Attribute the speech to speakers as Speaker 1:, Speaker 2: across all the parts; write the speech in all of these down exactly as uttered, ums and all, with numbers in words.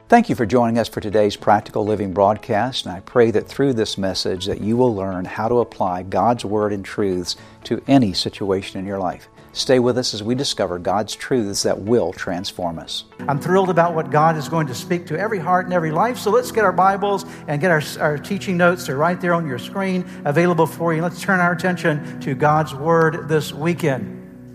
Speaker 1: Thank you for joining us for today's Practical Living broadcast, and I pray that through this message that you will learn how to apply God's Word and truths to any situation in your life. Stay with us as we discover God's truths that will transform us.
Speaker 2: I'm thrilled about what God is going to speak to every heart and every life, so let's get our Bibles and get our, our teaching notes. They're right there on your screen, available for you. Let's turn our attention to God's Word this weekend.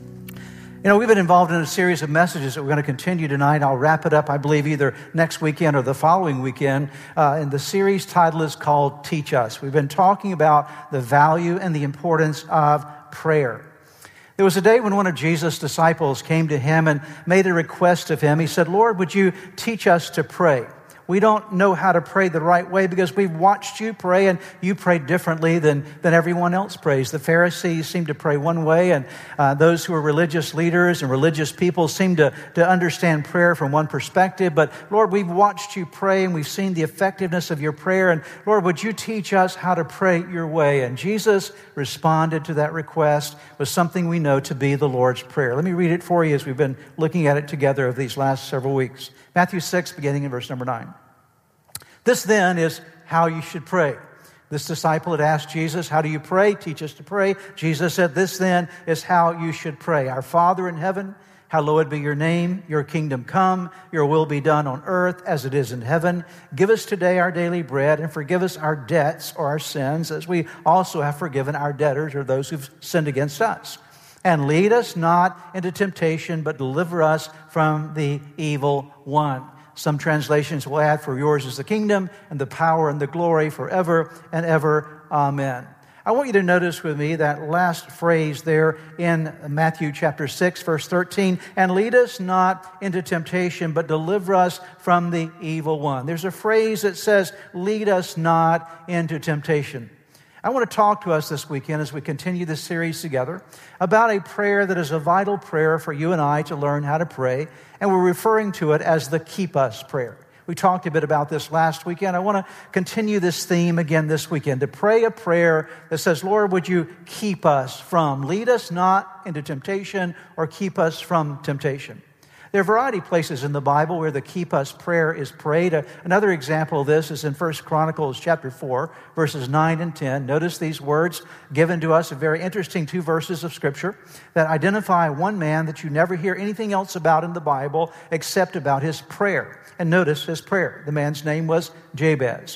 Speaker 2: You know, we've been involved in a series of messages that we're going to continue tonight. I'll wrap it up, I believe, either next weekend or the following weekend. Uh, and the series title is called Teach Us. We've been talking about the value and the importance of prayer. There was a day when one of Jesus' disciples came to him and made a request of him. He said, "Lord, would you teach us to pray? We don't know how to pray the right way because we've watched you pray and you pray differently than, than everyone else prays." The Pharisees seemed to pray one way, and uh, those who are religious leaders and religious people seem to, to understand prayer from one perspective. But Lord, we've watched you pray and we've seen the effectiveness of your prayer. And Lord, would you teach us how to pray your way? And Jesus responded to that request with something we know to be the Lord's Prayer. Let me read it for you as we've been looking at it together over these last several weeks. Matthew six, beginning in verse number nine. "This then is how you should pray." This disciple had asked Jesus, "How do you pray? Teach us to pray." Jesus said, "This then is how you should pray. Our Father in heaven, hallowed be your name. Your kingdom come. Your will be done on earth as it is in heaven. Give us today our daily bread, and forgive us our debts or our sins, as we also have forgiven our debtors or those who've sinned against us. And lead us not into temptation, but deliver us from the evil one." Some translations will add, "For yours is the kingdom and the power and the glory forever and ever. Amen." I want you to notice with me that last phrase there in Matthew chapter six, verse thirteen, "And lead us not into temptation, but deliver us from the evil one." There's a phrase that says, "Lead us not into temptation." I want to talk to us this weekend as we continue this series together about a prayer that is a vital prayer for you and I to learn how to pray, and we're referring to it as the Keep Us prayer. We talked a bit about this last weekend. I want to continue this theme again this weekend, to pray a prayer that says, "Lord, would you keep us from, lead us not into temptation or keep us from temptation." There are a variety of places in the Bible where the Keep Us prayer is prayed. Another example of this is in First Chronicles chapter four, verses nine and ten. Notice these words given to us, a very interesting two verses of Scripture that identify one man that you never hear anything else about in the Bible except about his prayer. And notice his prayer. The man's name was Jabez.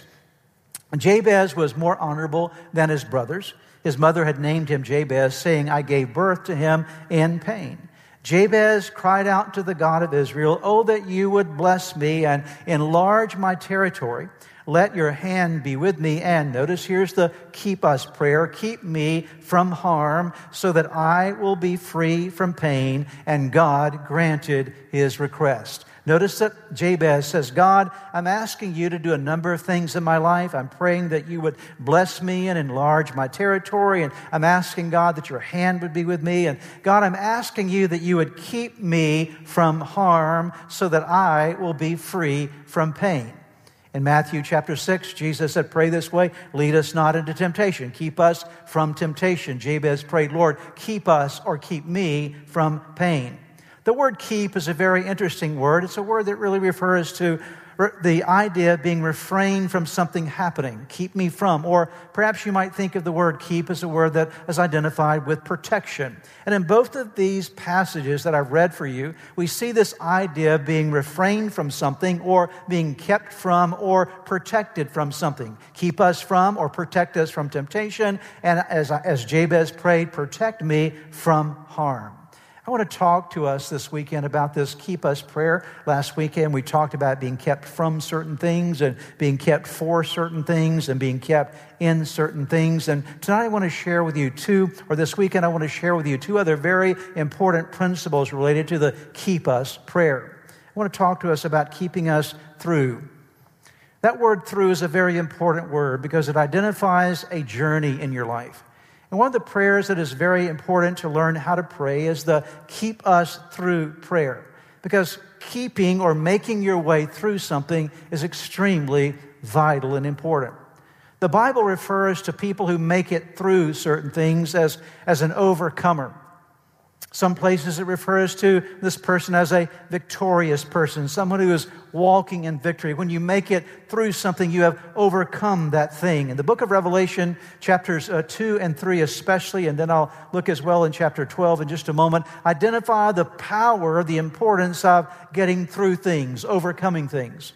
Speaker 2: Jabez was more honorable than his brothers. His mother had named him Jabez, saying, "I gave birth to him in pain." Jabez cried out to the God of Israel, "Oh, that you would bless me and enlarge my territory. Let your hand be with me." And notice here's the Keep Us prayer. "Keep me from harm so that I will be free from pain." And God granted his request. Notice that Jabez says, "God, I'm asking you to do a number of things in my life. I'm praying that you would bless me and enlarge my territory. And I'm asking, God, that your hand would be with me. And God, I'm asking you that you would keep me from harm so that I will be free from pain." In Matthew chapter six, Jesus said, "Pray this way, lead us not into temptation. Keep us from temptation." Jabez prayed, "Lord, keep us or keep me from pain." The word keep is a very interesting word. It's a word that really refers to the idea of being refrained from something happening. Keep me from. Or perhaps you might think of the word keep as a word that is identified with protection. And in both of these passages that I've read for you, we see this idea of being refrained from something or being kept from or protected from something. Keep us from or protect us from temptation. And as, as Jabez prayed, protect me from harm. I want to talk to us this weekend about this Keep Us prayer. Last weekend we talked about being kept from certain things and being kept for certain things and being kept in certain things. And tonight I want to share with you two, or this weekend I want to share with you two other very important principles related to the Keep Us prayer. I want to talk to us about keeping us through. That word "through" is a very important word because it identifies a journey in your life. And one of the prayers that is very important to learn how to pray is the Keep Us Through prayer. Because keeping or making your way through something is extremely vital and important. The Bible refers to people who make it through certain things as, as an overcomer. Some places it refers to this person as a victorious person, someone who is walking in victory. When you make it through something, you have overcome that thing. In the book of Revelation, chapters uh, two and three especially, and then I'll look as well in chapter twelve in just a moment, identify the power, the importance of getting through things, overcoming things.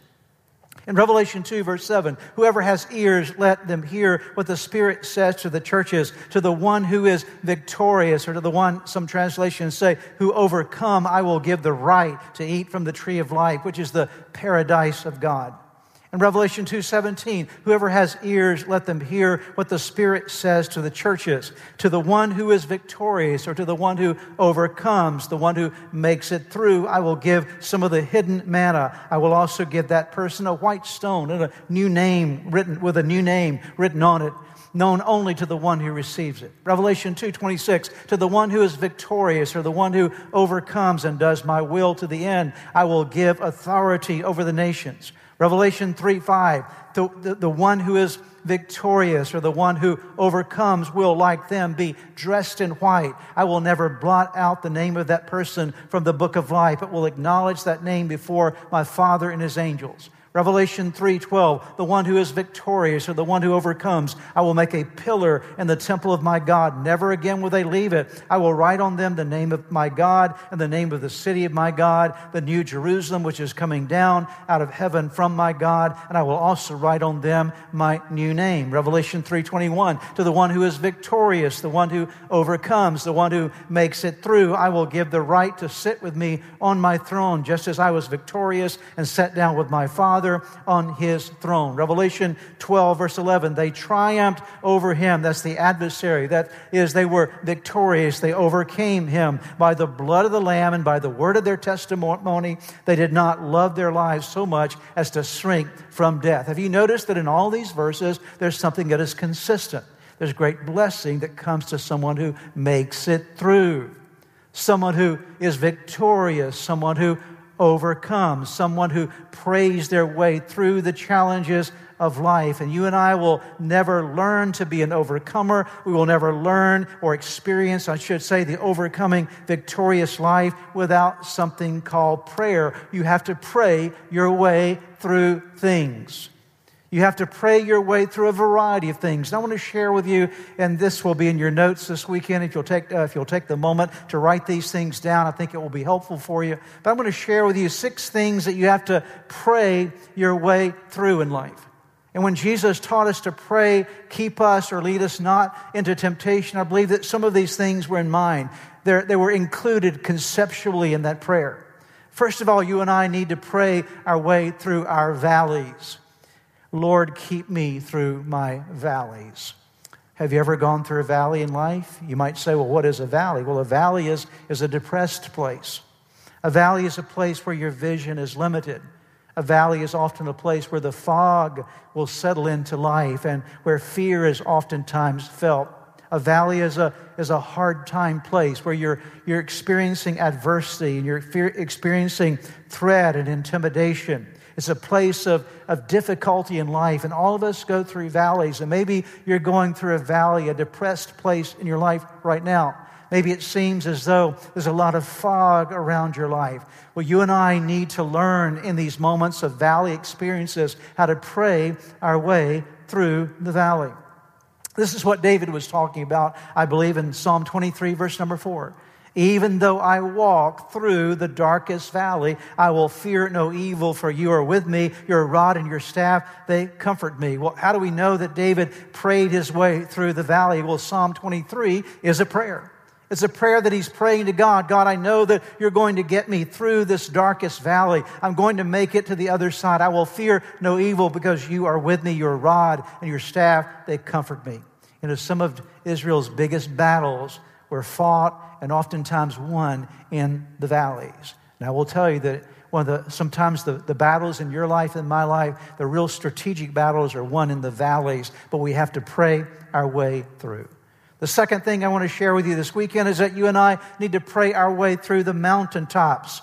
Speaker 2: In Revelation two, verse seven, whoever has ears, let them hear what the Spirit says to the churches. To the one who is victorious, or to the one, some translations say, who overcome, I will give the right to eat from the tree of life, which is the paradise of God. In Revelation two seventeen, whoever has ears, let them hear what the Spirit says to the churches. To the one who is victorious, or to the one who overcomes, the one who makes it through, I will give some of the hidden manna. I will also give that person a white stone and a new name written with a new name written on it, known only to the one who receives it. Revelation two twenty-six, to the one who is victorious, or the one who overcomes and does my will to the end, I will give authority over the nations. Revelation three five, the, the, the one who is victorious, or the one who overcomes, will, like them, be dressed in white. I will never blot out the name of that person from the book of life, but will acknowledge that name before my Father and His angels. Revelation three twelve, the one who is victorious, or the one who overcomes, I will make a pillar in the temple of my God. Never again will they leave it. I will write on them the name of my God and the name of the city of my God, the new Jerusalem, which is coming down out of heaven from my God, and I will also write on them my new name. Revelation three twenty-one, to the one who is victorious, the one who overcomes, the one who makes it through, I will give the right to sit with me on my throne, just as I was victorious and sat down with my Father on His throne. Revelation twelve, verse eleven, they triumphed over him. That's the adversary. That is, they were victorious. They overcame him by the blood of the Lamb and by the word of their testimony. They did not love their lives so much as to shrink from death. Have you noticed that in all these verses, there's something that is consistent? There's great blessing that comes to someone who makes it through. Someone who is victorious. Someone who overcome, someone who prays their way through the challenges of life. And you and I will never learn to be an overcomer. We will never learn or experience, I should say, the overcoming, victorious life without something called prayer. You have to pray your way through things. You have to pray your way through a variety of things. And I want to share with you, and this will be in your notes this weekend, if you'll take uh, if you'll take the moment to write these things down. I think it will be helpful for you. But I'm going to share with you six things that you have to pray your way through in life. And when Jesus taught us to pray, keep us or lead us not into temptation, I believe that some of these things were in mind. They're, they were included conceptually in that prayer. First of all, you and I need to pray our way through our valleys. Lord, keep me through my valleys. Have you ever gone through a valley in life? You might say, well, what is a valley? Well, a valley is, is a depressed place. A valley is a place where your vision is limited. A valley is often a place where the fog will settle into life and where fear is oftentimes felt. A valley is a, is a hard time place where you're, you're experiencing adversity and you're fear, experiencing threat and intimidation. It's a place of, of difficulty in life, and all of us go through valleys. And maybe you're going through a valley, a depressed place in your life right now. Maybe it seems as though there's a lot of fog around your life. Well, you and I need to learn in these moments of valley experiences how to pray our way through the valley. This is what David was talking about, I believe, in Psalm twenty-three, verse number four. Even though I walk through the darkest valley, I will fear no evil, for you are with me. Your rod and your staff, they comfort me. Well, how do we know that David prayed his way through the valley? Well, Psalm twenty-three is a prayer. It's a prayer that he's praying to God. God, I know that you're going to get me through this darkest valley. I'm going to make it to the other side. I will fear no evil because you are with me. Your rod and your staff, they comfort me. You know, some of Israel's biggest battles were fought and oftentimes won in the valleys. And I will tell you that one of the sometimes the, the battles in your life and my life, the real strategic battles are won in the valleys, but we have to pray our way through. The second thing I want to share with you this weekend is that you and I need to pray our way through the mountaintops.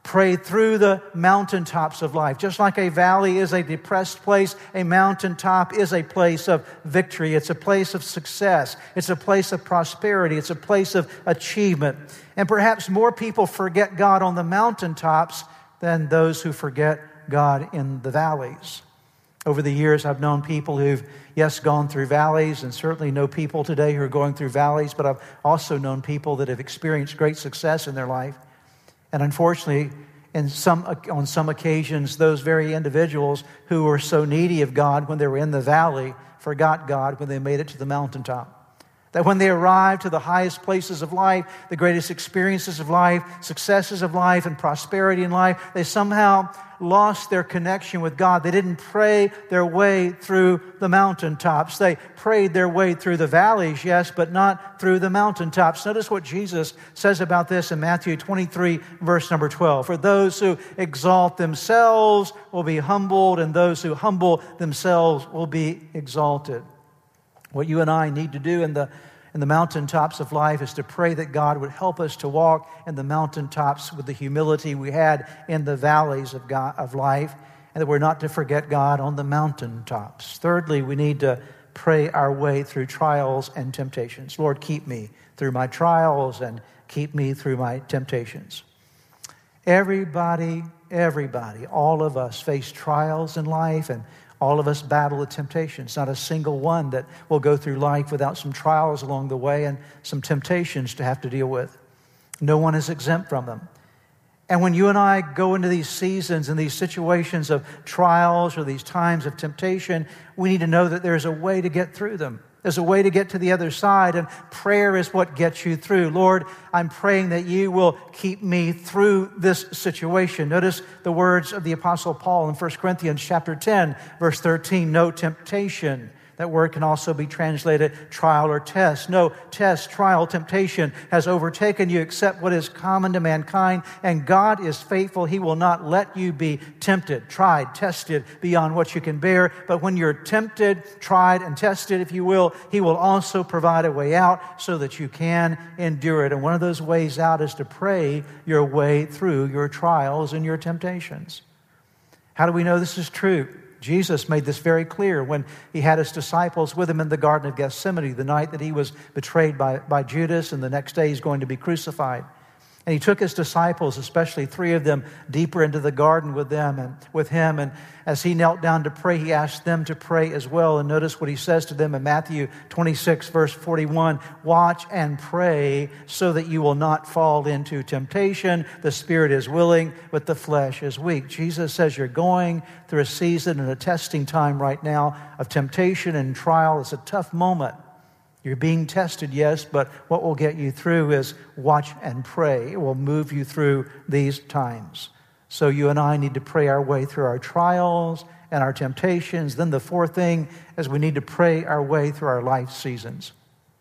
Speaker 2: Pray through the mountaintops of life. Just like a valley is a depressed place, a mountaintop is a place of victory. It's a place of success. It's a place of prosperity. It's a place of achievement. And perhaps more people forget God on the mountaintops than those who forget God in the valleys. Over the years, I've known people who've, yes, gone through valleys, and certainly know people today who are going through valleys, but I've also known people that have experienced great success in their life. And unfortunately, in some, on some occasions, those very individuals who were so needy of God when they were in the valley forgot God when they made it to the mountaintop. That when they arrived to the highest places of life, the greatest experiences of life, successes of life, and prosperity in life, they somehow lost their connection with God. They didn't pray their way through the mountaintops. They prayed their way through the valleys, yes, but not through the mountaintops. Notice what Jesus says about this in Matthew twenty-three, verse number twelve. For those who exalt themselves will be humbled, and those who humble themselves will be exalted. What you and I need to do in the in the mountaintops of life is to pray that God would help us to walk in the mountaintops with the humility we had in the valleys of God, of life, and that we're not to forget God on the mountaintops. Thirdly, we need to pray our way through trials and temptations. Lord, keep me through my trials and keep me through my temptations. Everybody, everybody, all of us face trials in life, and all of us battle with temptations. Not a single one that will go through life without some trials along the way and some temptations to have to deal with. No one is exempt from them. And when you and I go into these seasons and these situations of trials or these times of temptation, we need to know that there's a way to get through them. There's a way to get to the other side, and prayer is what gets you through. Lord, I'm praying that you will keep me through this situation. Notice the words of the Apostle Paul in First Corinthians chapter ten, verse thirteen. No temptation. That word can also be translated trial or test. No test, trial, temptation has overtaken you except what is common to mankind. And God is faithful. He will not let you be tempted, tried, tested beyond what you can bear. But when you're tempted, tried, and tested, if you will, He will also provide a way out so that you can endure it. And one of those ways out is to pray your way through your trials and your temptations. How do we know this is true? Jesus made this very clear when He had His disciples with Him in the Garden of Gethsemane, the night that He was betrayed by, by Judas, and the next day He's going to be crucified. And He took His disciples, especially three of them, deeper into the garden with them and with Him. And as He knelt down to pray, He asked them to pray as well. And notice what He says to them in Matthew twenty-six, verse forty-one. Watch and pray so that you will not fall into temptation. The spirit is willing, but the flesh is weak. Jesus says you're going through a season and a testing time right now of temptation and trial. It's a tough moment. You're being tested, yes, but what will get you through is watch and pray. It will move you through these times. So you and I need to pray our way through our trials and our temptations. Then the fourth thing is we need to pray our way through our life seasons.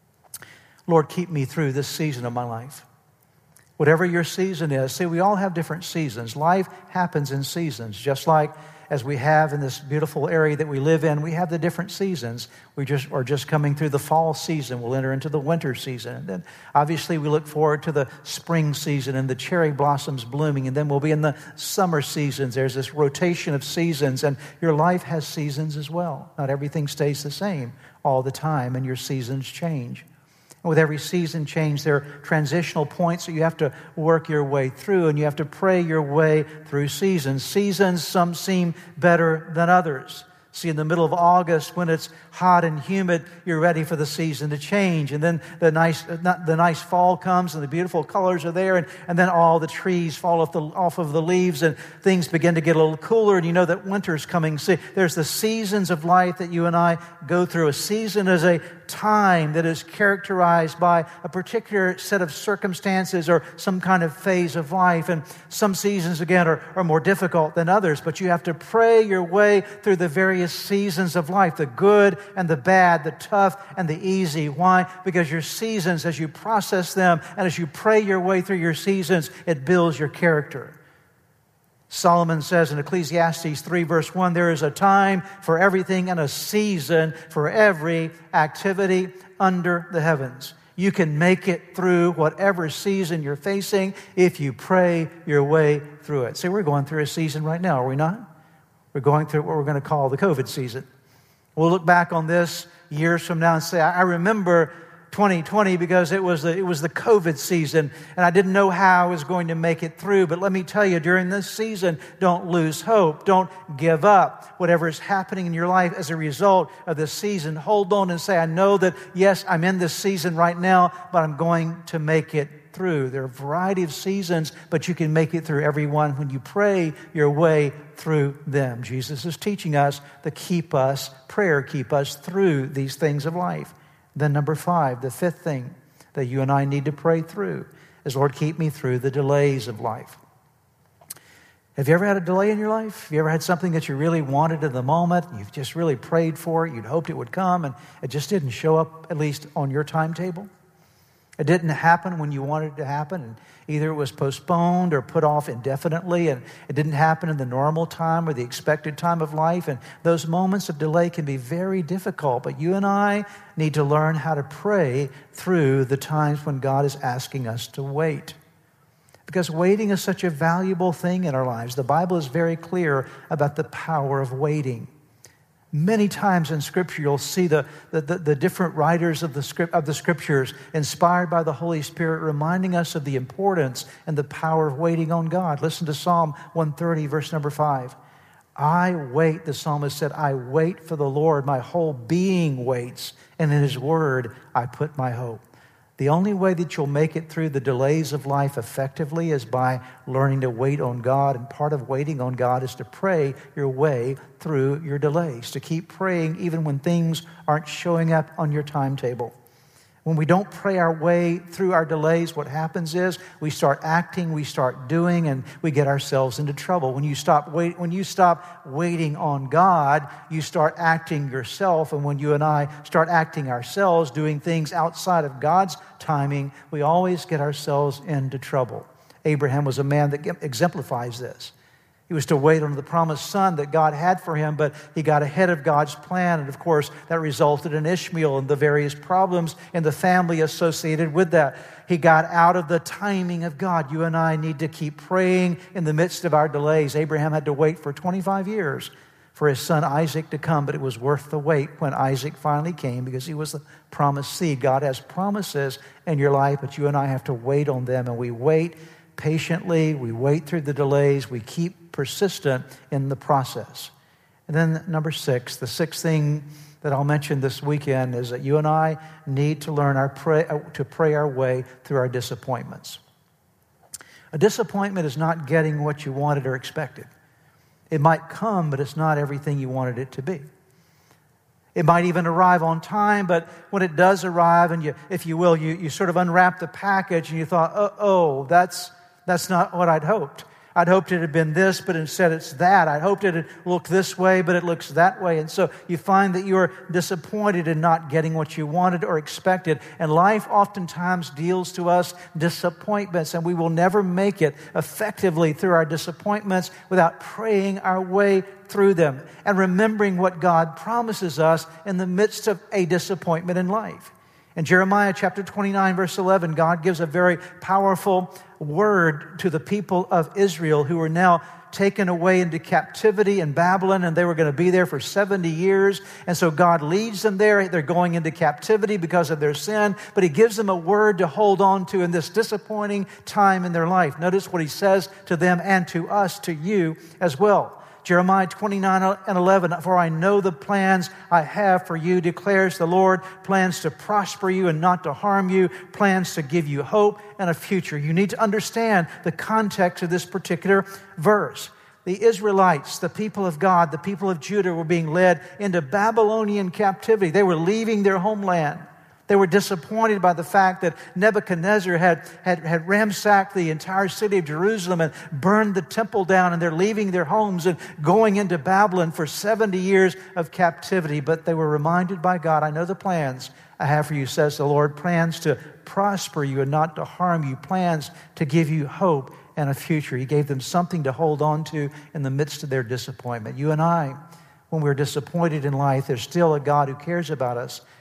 Speaker 2: Lord, keep me through this season of my life. Whatever your season is, see, we all have different seasons. Life happens in seasons, just like as we have in this beautiful area that we live in, we have the different seasons. We just are just coming through the fall season. We'll enter into the winter season. And then obviously we look forward to the spring season and the cherry blossoms blooming. And then we'll be in the summer seasons. There's this rotation of seasons. And your life has seasons as well. Not everything stays the same all the time, and your seasons change. And with every season change, there are transitional points that you have to work your way through, and you have to pray your way through seasons. Seasons, some seem better than others. See, in the middle of August, when it's hot and humid, you're ready for the season to change. And then the nice the nice fall comes and the beautiful colors are there. And, and then all the trees fall off, the, off of the leaves and things begin to get a little cooler. And you know that winter's coming. See, there's the seasons of life that you and I go through. A season is a time that is characterized by a particular set of circumstances or some kind of phase of life. And some seasons, again, are, are more difficult than others. But you have to pray your way through the various seasons of life, the good and the bad, the tough and the easy. Why? Because your seasons, as you process them and as you pray your way through your seasons, it builds your character. Solomon says in Ecclesiastes three, verse one, there is a time for everything and a season for every activity under the heavens. You can make it through whatever season you're facing if you pray your way through it. So we're going through a season right now, are we not? We're going through what we're going to call the COVID season. We'll look back on this years from now and say, I remember twenty twenty because it was the, it was the COVID season and I didn't know how I was going to make it through. But let me tell you, during this season, don't lose hope. Don't give up. Whatever is happening in your life as a result of this season, hold on and say, I know that, yes, I'm in this season right now, but I'm going to make it through. There are a variety of seasons, but you can make it through every one when you pray your way through them. Jesus is teaching us to keep us, prayer keep us through these things of life. Then number five, the fifth thing that you and I need to pray through is, Lord, keep me through the delays of life. Have you ever had a delay in your life? Have you ever had something that you really wanted in the moment? You've just really prayed for it. You'd hoped it would come, and it just didn't show up, at least on your timetable. It didn't happen when you wanted it to happen, and either it was postponed or put off indefinitely, and it didn't happen in the normal time or the expected time of life. And those moments of delay can be very difficult, but you and I need to learn how to pray through the times when God is asking us to wait. Because waiting is such a valuable thing in our lives. The Bible is very clear about the power of waiting. Many times in Scripture, you'll see the, the, the, the different writers of the, script, of the Scriptures inspired by the Holy Spirit reminding us of the importance and the power of waiting on God. Listen to Psalm one thirty, verse number five. I wait, the psalmist said, I wait for the Lord. My whole being waits, and in His word I put my hope. The only way that you'll make it through the delays of life effectively is by learning to wait on God. And part of waiting on God is to pray your way through your delays, to keep praying even when things aren't showing up on your timetable. When we don't pray our way through our delays, what happens is we start acting, we start doing, and we get ourselves into trouble. When you stop wait, when you stop waiting on God, you start acting yourself. And when you and I start acting ourselves, doing things outside of God's timing, we always get ourselves into trouble. Abraham was a man that exemplifies this. He was to wait on the promised son that God had for him, but he got ahead of God's plan. And of course, that resulted in Ishmael and the various problems in the family associated with that. He got out of the timing of God. You and I need to keep praying in the midst of our delays. Abraham had to wait for twenty-five years for his son Isaac to come, but it was worth the wait when Isaac finally came because he was the promised seed. God has promises in your life, but you and I have to wait on them, and we wait patiently, we wait through the delays, we keep persistent in the process. And then number six, the sixth thing that I'll mention this weekend is that you and I need to learn our pray, to pray our way through our disappointments. A disappointment is not getting what you wanted or expected. It might come, but it's not everything you wanted it to be. It might even arrive on time, but when it does arrive, and you, if you will, you, you sort of unwrap the package and you thought, oh, oh that's that's not what I'd hoped. I'd hoped it had been this, but instead it's that. I'd hoped it had looked this way, but it looks that way. And so you find that you're disappointed in not getting what you wanted or expected. And life oftentimes deals to us disappointments, and we will never make it effectively through our disappointments without praying our way through them and remembering what God promises us in the midst of a disappointment in life. In Jeremiah chapter twenty-nine, verse eleven, God gives a very powerful word to the people of Israel who were now taken away into captivity in Babylon, and they were going to be there for seventy years. And so God leads them there. They're going into captivity because of their sin, but He gives them a word to hold on to in this disappointing time in their life. Notice what He says to them and to us, to you as well. Jeremiah twenty-nine and eleven, for I know the plans I have for you, declares the Lord, plans to prosper you and not to harm you, plans to give you hope and a future. You need to understand the context of this particular verse. The Israelites, the people of God, the people of Judah were being led into Babylonian captivity. They were leaving their homeland. They were disappointed by the fact that Nebuchadnezzar had, had, had ransacked the entire city of Jerusalem and burned the temple down, and they're leaving their homes and going into Babylon for seventy years of captivity. But they were reminded by God, I know the plans I have for you, says the Lord, plans to prosper you and not to harm you, plans to give you hope and a future. He gave them something to hold on to in the midst of their disappointment. You and I, when we're disappointed in life, there's still a God who cares about us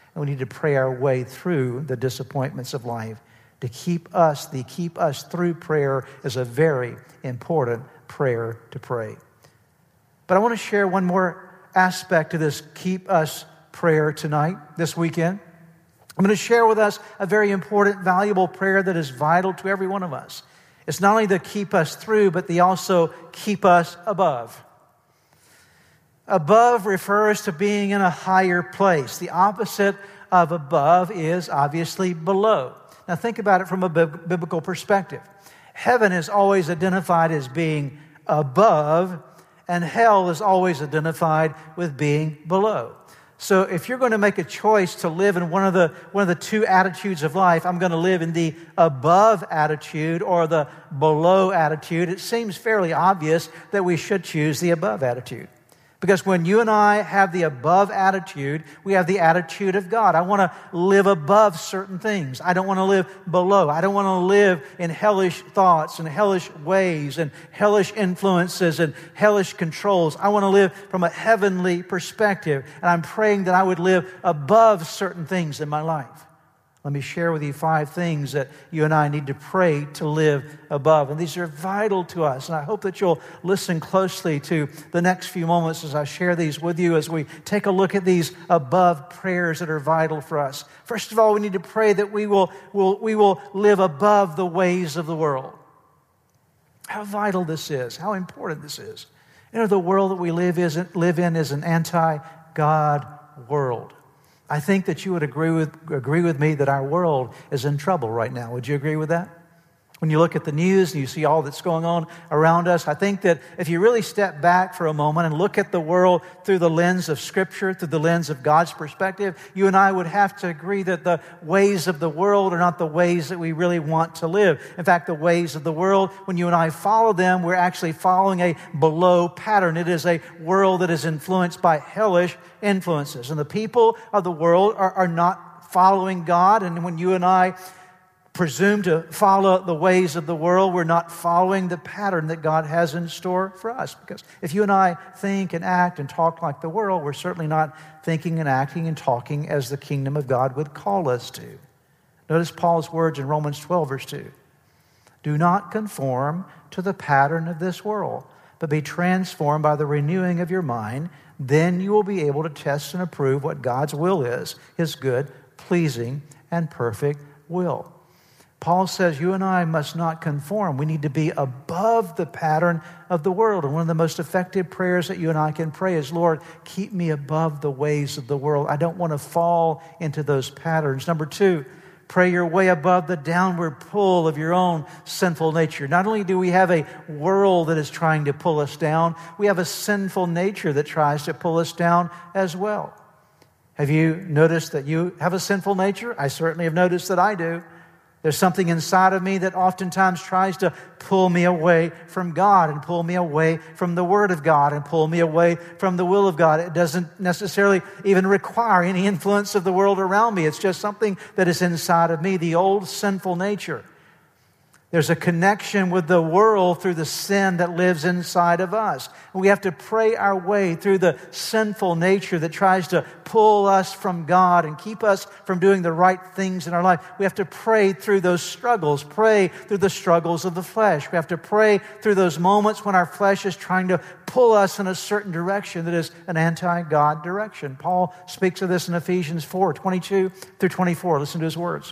Speaker 2: And we need to pray our way through the disappointments of life. To keep us, the keep us through prayer is a very important prayer to pray. But I want to share one more aspect of this keep us prayer tonight, this weekend. I'm going to share with us a very important, valuable prayer that is vital to every one of us. It's not only the keep us through, but the also keep us above. Above refers to being in a higher place. The opposite of above is obviously below. Now think about it from a biblical perspective. Heaven is always identified as being above, and hell is always identified with being below. So if you're going to make a choice to live in one of the one of the two attitudes of life, I'm going to live in the above attitude or the below attitude. It seems fairly obvious that we should choose the above attitude. Because when you and I have the above attitude, we have the attitude of God. I want to live above certain things. I don't want to live below. I don't want to live in hellish thoughts and hellish ways and hellish influences and hellish controls. I want to live from a heavenly perspective. And I'm praying that I would live above certain things in my life. Let me share with you five things that you and I need to pray to live above. And these are vital to us. And I hope that you'll listen closely to the next few moments as I share these with you, as we take a look at these above prayers that are vital for us. First of all, we need to pray that we will, will, we will live above the ways of the world. How vital this is, how important this is. You know, the world that we live, is, live in is an anti-God world. I think that you would agree with agree with me that our world is in trouble right now. Would you agree with that? When you look at the news and you see all that's going on around us, I think that if you really step back for a moment and look at the world through the lens of Scripture, through the lens of God's perspective, you and I would have to agree that the ways of the world are not the ways that we really want to live. In fact, the ways of the world, when you and I follow them, we're actually following a below pattern. It is a world that is influenced by hellish influences. And the people of the world are, are not following God. And when you and I presume to follow the ways of the world, we're not following the pattern that God has in store for us. Because if you and I think and act and talk like the world, we're certainly not thinking and acting and talking as the kingdom of God would call us to. Notice Paul's words in Romans twelve, verse two. Do not conform to the pattern of this world, but be transformed by the renewing of your mind. Then you will be able to test and approve what God's will is, His good, pleasing, and perfect will. Paul says you and I must not conform. We need to be above the pattern of the world. And one of the most effective prayers that you and I can pray is, Lord, keep me above the ways of the world. I don't want to fall into those patterns. Number two, pray your way above the downward pull of your own sinful nature. Not only do we have a world that is trying to pull us down, we have a sinful nature that tries to pull us down as well. Have you noticed that you have a sinful nature? I certainly have noticed that I do. There's something inside of me that oftentimes tries to pull me away from God and pull me away from the Word of God and pull me away from the will of God. It doesn't necessarily even require any influence of the world around me. It's just something that is inside of me, the old sinful nature. There's a connection with the world through the sin that lives inside of us. And we have to pray our way through the sinful nature that tries to pull us from God and keep us from doing the right things in our life. We have to pray through those struggles, pray through the struggles of the flesh. We have to pray through those moments when our flesh is trying to pull us in a certain direction that is an anti-God direction. Paul speaks of this in Ephesians four, twenty-two through twenty-four. Listen to his words.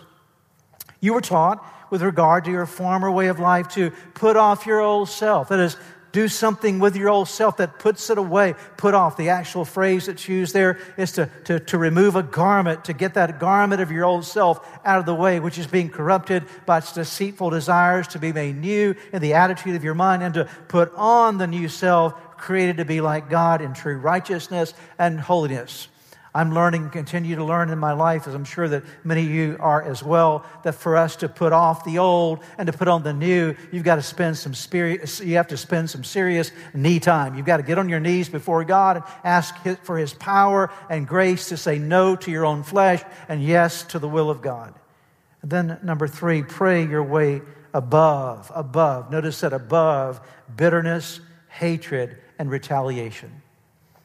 Speaker 2: You were taught with regard to your former way of life to put off your old self. That is, do something with your old self that puts it away. Put off. The actual phrase that's used there is to, to, to remove a garment, to get that garment of your old self out of the way, which is being corrupted by its deceitful desires, to be made new in the attitude of your mind, and to put on the new self, created to be like God in true righteousness and holiness. I'm learning and continue to learn in my life, as I'm sure that many of you are as well, that for us to put off the old and to put on the new, you've got to spend some spirit, you have to spend some serious knee time. You've got to get on your knees before God and ask for His power and grace to say no to your own flesh and yes to the will of God. And then number three, pray your way above, above. Notice that above bitterness, hatred, and retaliation.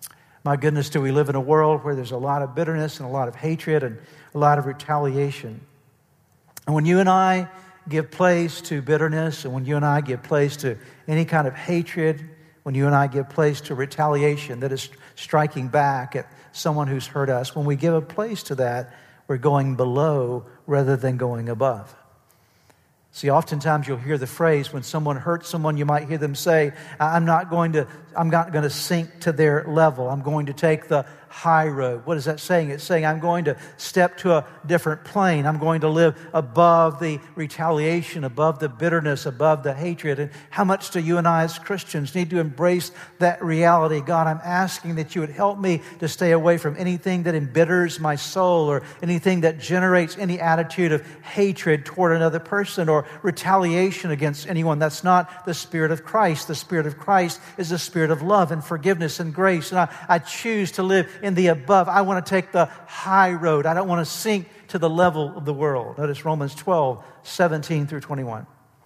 Speaker 2: My goodness, do we live in a world where there's a lot of bitterness and a lot of hatred and a lot of retaliation. And when you and I give place to bitterness, and when you and I give place to any kind of hatred, when you and I give place to retaliation that is striking back at someone who's hurt us, when we give a place to that, we're going below rather than going above. See, oftentimes you'll hear the phrase, when someone hurts someone, you might hear them say, I'm not going to, I'm not going to sink to their level. I'm going to take the high road. What is that saying? It's saying I'm going to step to a different plane. I'm going to live above the retaliation, above the bitterness, above the hatred. And how much do you and I as Christians need to embrace that reality? God, I'm asking that you would help me to stay away from anything that embitters my soul or anything that generates any attitude of hatred toward another person or retaliation against anyone. That's not the Spirit of Christ. The Spirit of Christ is the Spirit of love and forgiveness and grace. And I, I choose to live in the above. I want to take the high road. I don't want to sink to the level of the world. Notice Romans twelve, seventeen through twenty-one.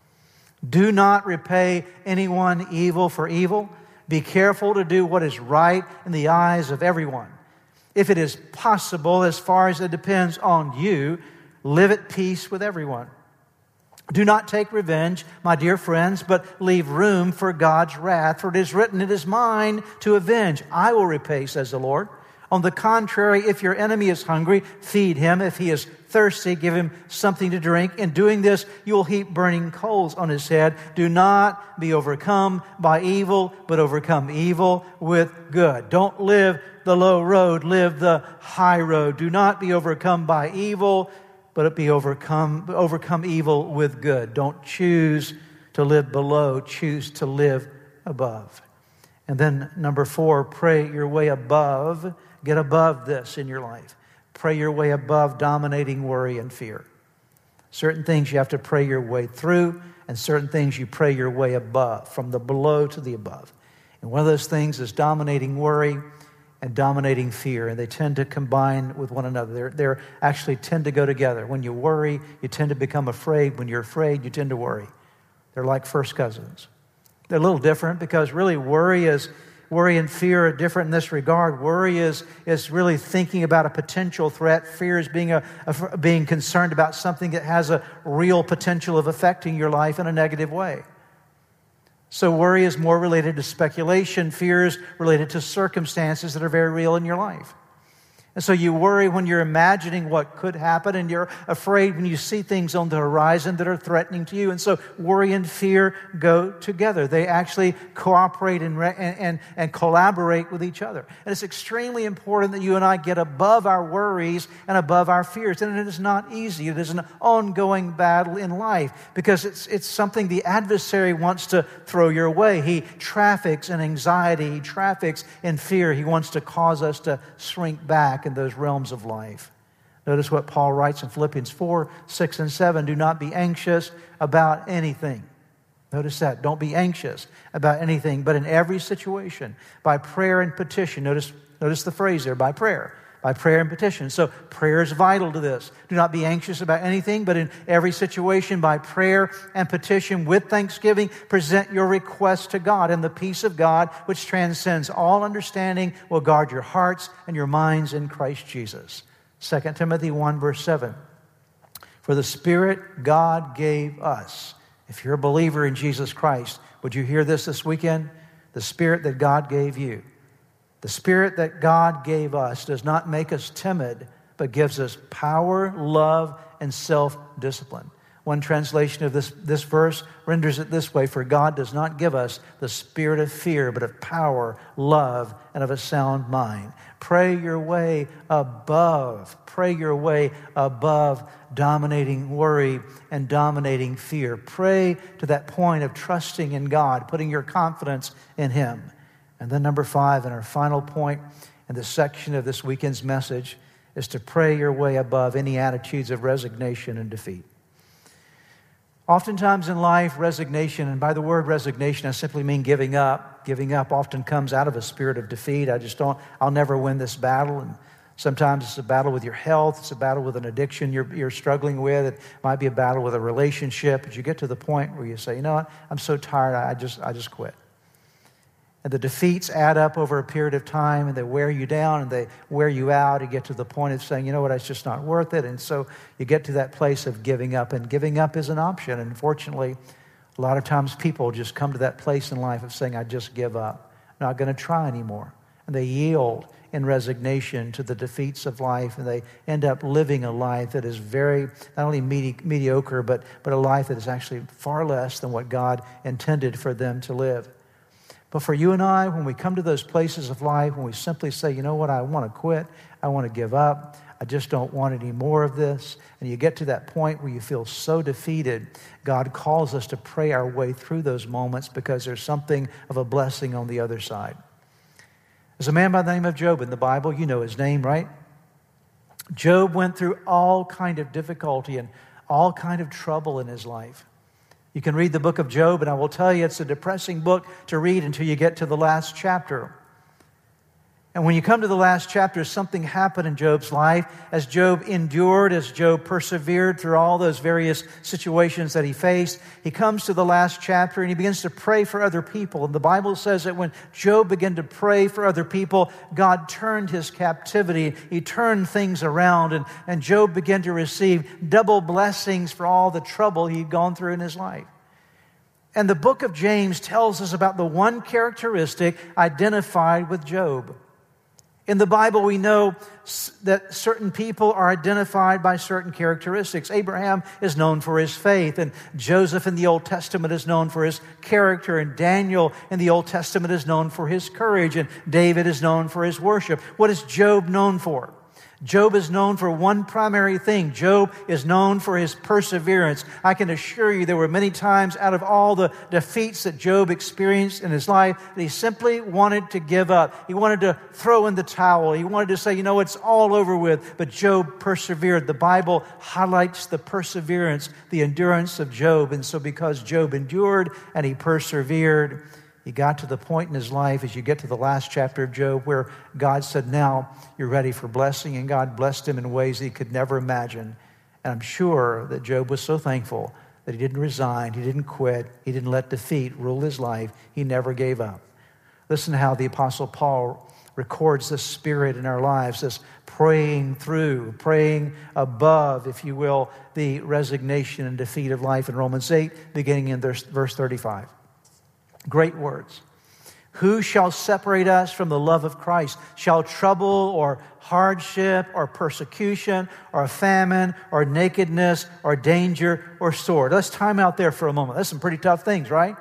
Speaker 2: Do not repay anyone evil for evil. Be careful to do what is right in the eyes of everyone. If it is possible, as far as it depends on you, live at peace with everyone. Do not take revenge, my dear friends, but leave room for God's wrath. For it is written, it is mine to avenge. I will repay, says the Lord. On the contrary, if your enemy is hungry, feed him. If he is thirsty, give him something to drink. In doing this, you will heap burning coals on his head. Do not be overcome by evil, but overcome evil with good. Don't live the low road, live the high road. Do not be overcome by evil, but be overcome, overcome evil with good. Don't choose to live below, choose to live above. And then number four, pray your way above. Get above this in your life. Pray your way above dominating worry and fear. Certain things you have to pray your way through, and certain things you pray your way above, from the below to the above. And one of those things is dominating worry and dominating fear, and they tend to combine with one another. They're, they're actually tend to go together. When you worry, you tend to become afraid. When you're afraid, you tend to worry. They're like first cousins. They're a little different because really worry is worry and fear are different in this regard. Worry is is really thinking about a potential threat. Fear is being a, a being concerned about something that has a real potential of affecting your life in a negative way. So worry is more related to speculation. Fear is related to circumstances that are very real in your life. And so you worry when you're imagining what could happen, and you're afraid when you see things on the horizon that are threatening to you. And so worry and fear go together. They actually cooperate and, re- and, and, and collaborate with each other. And it's extremely important that you and I get above our worries and above our fears. And it is not easy. It is an ongoing battle in life because it's, it's something the adversary wants to throw your way. He traffics in anxiety. He traffics in fear. He wants to cause us to shrink back in those realms of life. Notice what Paul writes in Philippians four, six, and seven. Do not be anxious about anything. Notice that. Don't be anxious about anything, but in every situation, by prayer and petition. Notice, notice the phrase there, by prayer. By prayer and petition. So prayer is vital to this. Do not be anxious about anything, but in every situation, by prayer and petition, with thanksgiving, present your requests to God. And the peace of God, which transcends all understanding, will guard your hearts and your minds in Christ Jesus. Second Timothy one, verse seven. For the Spirit God gave us. If you're a believer in Jesus Christ, would you hear this this weekend? The Spirit that God gave you. The Spirit that God gave us does not make us timid, but gives us power, love, and self-discipline. One translation of this, this verse renders it this way: for God does not give us the spirit of fear, but of power, love, and of a sound mind. Pray your way above. Pray your way above dominating worry and dominating fear. Pray to that point of trusting in God, putting your confidence in Him. And then number five, and our final point in this section of this weekend's message, is to pray your way above any attitudes of resignation and defeat. Oftentimes in life, resignation, and by the word resignation, I simply mean giving up. Giving up often comes out of a spirit of defeat. I just don't, I'll never win this battle. And sometimes it's a battle with your health. It's a battle with an addiction you're, you're struggling with. It might be a battle with a relationship. But you get to the point where you say, you know what, I'm so tired, I just, I just quit. And the defeats add up over a period of time, and they wear you down, and they wear you out. You get to the point of saying, you know what, it's just not worth it. And so you get to that place of giving up, and giving up is an option. And unfortunately, a lot of times people just come to that place in life of saying, I just give up. I'm not going to try anymore. And they yield in resignation to the defeats of life, and they end up living a life that is very, not only medi- mediocre, but, but a life that is actually far less than what God intended for them to live. But for you and I, when we come to those places of life, when we simply say, you know what, I want to quit, I want to give up, I just don't want any more of this, and you get to that point where you feel so defeated, God calls us to pray our way through those moments because there's something of a blessing on the other side. There's a man by the name of Job in the Bible. You know his name, right? Job went through all kind of difficulty and all kind of trouble in his life. You can read the book of Job, and I will tell you it's a depressing book to read until you get to the last chapter. And when you come to the last chapter, something happened in Job's life. As Job endured, as Job persevered through all those various situations that he faced, he comes to the last chapter and he begins to pray for other people. And the Bible says that when Job began to pray for other people, God turned his captivity. He turned things around, and, and Job began to receive double blessings for all the trouble he'd gone through in his life. And the book of James tells us about the one characteristic identified with Job. In the Bible, we know that certain people are identified by certain characteristics. Abraham is known for his faith, and Joseph in the Old Testament is known for his character, and Daniel in the Old Testament is known for his courage, and David is known for his worship. What is Job known for? Job is known for one primary thing. Job is known for his perseverance. I can assure you there were many times out of all the defeats that Job experienced in his life that he simply wanted to give up. He wanted to throw in the towel. He wanted to say, you know, it's all over with. But Job persevered. The Bible highlights the perseverance, the endurance of Job. And so because Job endured and he persevered, he got to the point in his life, as you get to the last chapter of Job, where God said, now you're ready for blessing. And God blessed him in ways he could never imagine. And I'm sure that Job was so thankful that he didn't resign, he didn't quit, he didn't let defeat rule his life. He never gave up. Listen to how the Apostle Paul records this spirit in our lives, this praying through, praying above, if you will, the resignation and defeat of life in Romans eight, beginning in verse thirty-five. Great words. Who shall separate us from the love of Christ? Shall trouble or hardship or persecution or famine or nakedness or danger or sword? Let's time out there for a moment. That's some pretty tough things, right?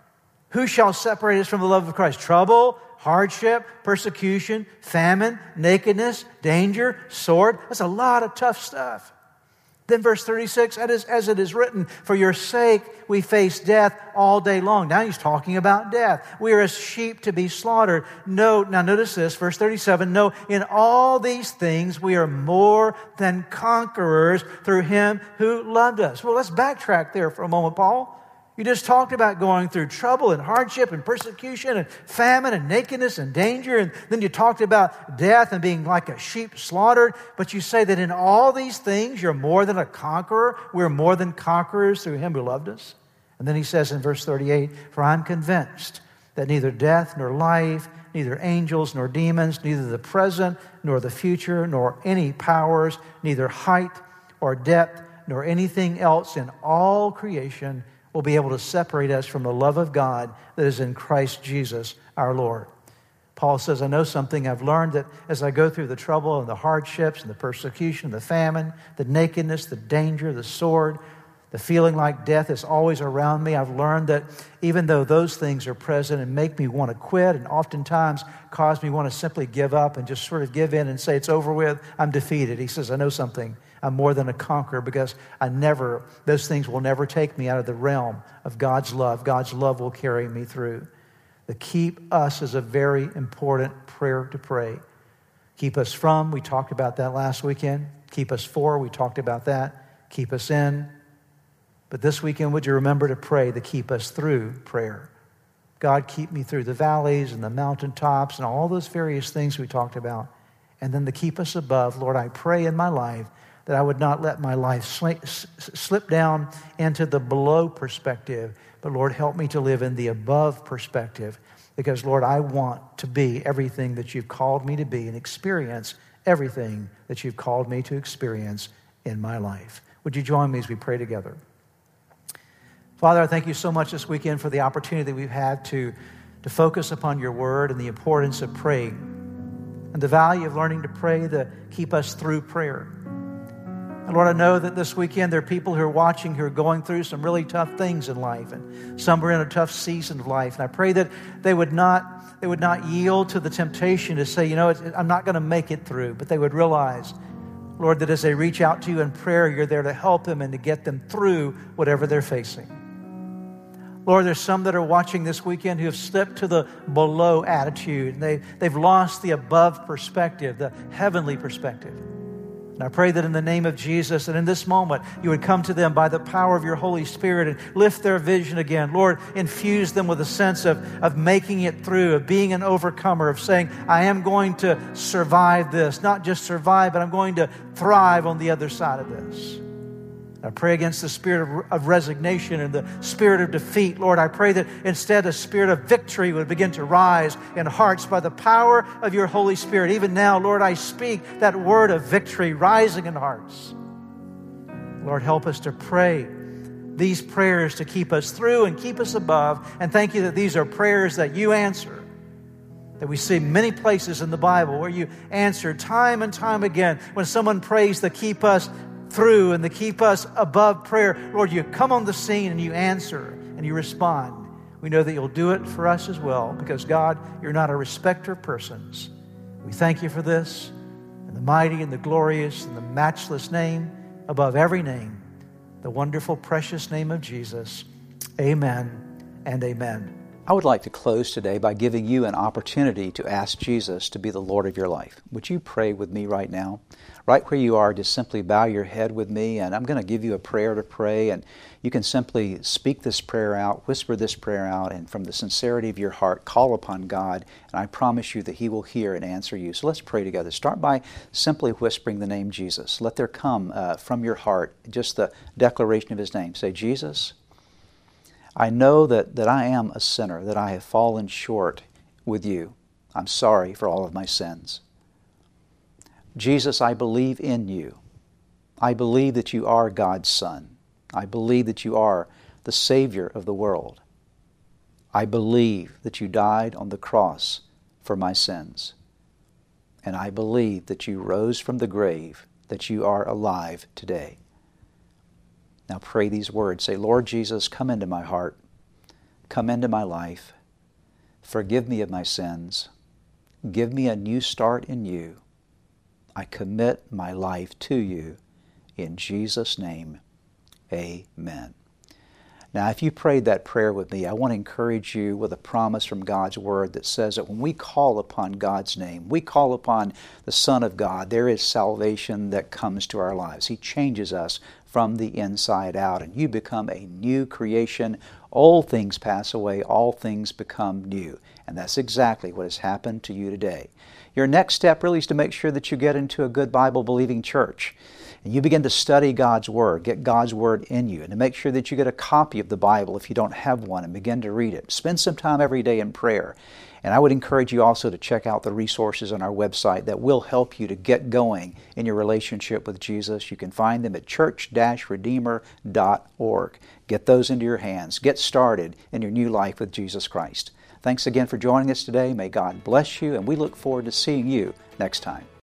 Speaker 2: Who shall separate us from the love of Christ? Trouble, hardship, persecution, famine, nakedness, danger, sword. That's a lot of tough stuff. Then verse thirty-six, as it is written, for your sake we face death all day long. Now he's talking about death. We are as sheep to be slaughtered. No, now notice this, verse thirty-seven, no, in all these things we are more than conquerors through him who loved us. Well, let's backtrack there for a moment, Paul. You just talked about going through trouble and hardship and persecution and famine and nakedness and danger. And then you talked about death and being like a sheep slaughtered. But you say that in all these things, you're more than a conqueror. We're more than conquerors through him who loved us. And then he says in verse thirty-eight, for I'm convinced that neither death nor life, neither angels nor demons, neither the present nor the future, nor any powers, neither height or depth, nor anything else in all creation will be able to separate us from the love of God that is in Christ Jesus our Lord. Paul says, I know something. I've learned that as I go through the trouble and the hardships and the persecution, the famine, the nakedness, the danger, the sword, the feeling like death is always around me, I've learned that even though those things are present and make me want to quit and oftentimes cause me want to simply give up and just sort of give in and say it's over with, I'm defeated. He says, I know something. I'm more than a conqueror because I never, those things will never take me out of the realm of God's love. God's love will carry me through. The keep us is a very important prayer to pray. Keep us from, we talked about that last weekend. Keep us for, we talked about that. Keep us in. But this weekend, would you remember to pray the keep us through prayer? God, keep me through the valleys and the mountaintops and all those various things we talked about. And then the keep us above. Lord, I pray in my life that I would not let my life slip down into the below perspective. But Lord, help me to live in the above perspective. Because, Lord, I want to be everything that you've called me to be and experience everything that you've called me to experience in my life. Would you join me as we pray together? Father, I thank you so much this weekend for the opportunity that we've had to, to focus upon your word and the importance of praying and the value of learning to pray to keep us through prayer. And Lord, I know that this weekend there are people who are watching who are going through some really tough things in life, and some are in a tough season of life. And I pray that they would not, they would not yield to the temptation to say, you know, I'm not going to make it through, but they would realize, Lord, that as they reach out to you in prayer, you're there to help them and to get them through whatever they're facing. Lord, there's some that are watching this weekend who have slipped to the below attitude. And they, they've lost the above perspective, the heavenly perspective. And I pray that in the name of Jesus and in this moment, you would come to them by the power of your Holy Spirit and lift their vision again. Lord, infuse them with a sense of, of making it through, of being an overcomer, of saying, I am going to survive this. Not just survive, but I'm going to thrive on the other side of this. I pray against the spirit of, of resignation and the spirit of defeat. Lord, I pray that instead a spirit of victory would begin to rise in hearts by the power of your Holy Spirit. Even now, Lord, I speak that word of victory rising in hearts. Lord, help us to pray these prayers to keep us through and keep us above. And thank you that these are prayers that you answer. That we see many places in the Bible where you answer time and time again when someone prays to keep us through and to keep us above prayer. Lord, you come on the scene and you answer and you respond. We know that you'll do it for us as well because, God, you're not a respecter of persons. We thank you for this in the mighty and the glorious and the matchless name above every name, the wonderful, precious name of Jesus. Amen and amen.
Speaker 1: I would like to close today by giving you an opportunity to ask Jesus to be the Lord of your life. Would you pray with me right now? Right where you are, just simply bow your head with me, and I'm going to give you a prayer to pray, and you can simply speak this prayer out, whisper this prayer out, and from the sincerity of your heart, call upon God, and I promise you that He will hear and answer you. So let's pray together. Start by simply whispering the name Jesus. Let there come uh, from your heart just the declaration of His name. Say, Jesus, I know that, that I am a sinner, that I have fallen short with you. I'm sorry for all of my sins. Jesus, I believe in you. I believe that you are God's Son. I believe that you are the Savior of the world. I believe that you died on the cross for my sins. And I believe that you rose from the grave, that you are alive today. Now pray these words. Say, Lord Jesus, come into my heart. Come into my life. Forgive me of my sins. Give me a new start in you. I commit my life to you. In Jesus' name, amen. Now, if you prayed that prayer with me, I want to encourage you with a promise from God's Word that says that when we call upon God's name, we call upon the Son of God, there is salvation that comes to our lives. He changes us from the inside out, and you become a new creation. Old things pass away, all things become new. And that's exactly what has happened to you today. Your next step really is to make sure that you get into a good Bible-believing church. And you begin to study God's Word, get God's Word in you, and to make sure that you get a copy of the Bible if you don't have one and begin to read it. Spend some time every day in prayer. And I would encourage you also to check out the resources on our website that will help you to get going in your relationship with Jesus. You can find them at church dash redeemer dot org. Get those into your hands. Get started in your new life with Jesus Christ. Thanks again for joining us today. May God bless you, and we look forward to seeing you next time.